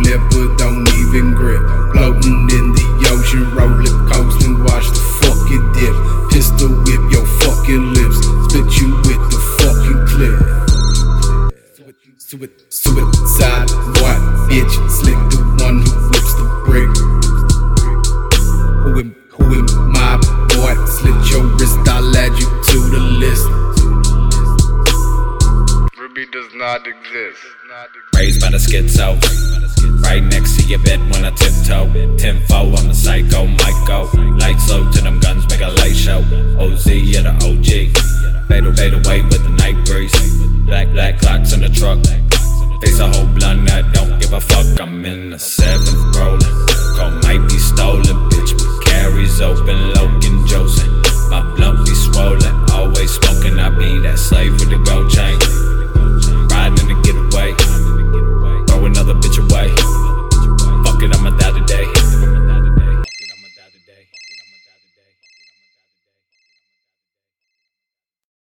never, don't even grip. Floating in the ocean, roller coasting, watch the fucking dip. Pistol whip your fucking lips, spit you with the fucking clip. Suicide, boy, bitch, slick the one who whips the brick. Who am I, boy? Slit your wrist, I'll add you to the list. Ruby does not exist. Raised by the schizo, right next to your bed when I tiptoe. 10-4, I'm the psycho, Myco. Lights low to them guns, make a light show. OZ, yeah, the OG. Fade away with the night breeze. Black clocks in the truck. Face a whole blunt, I don't give a fuck. I'm in the 7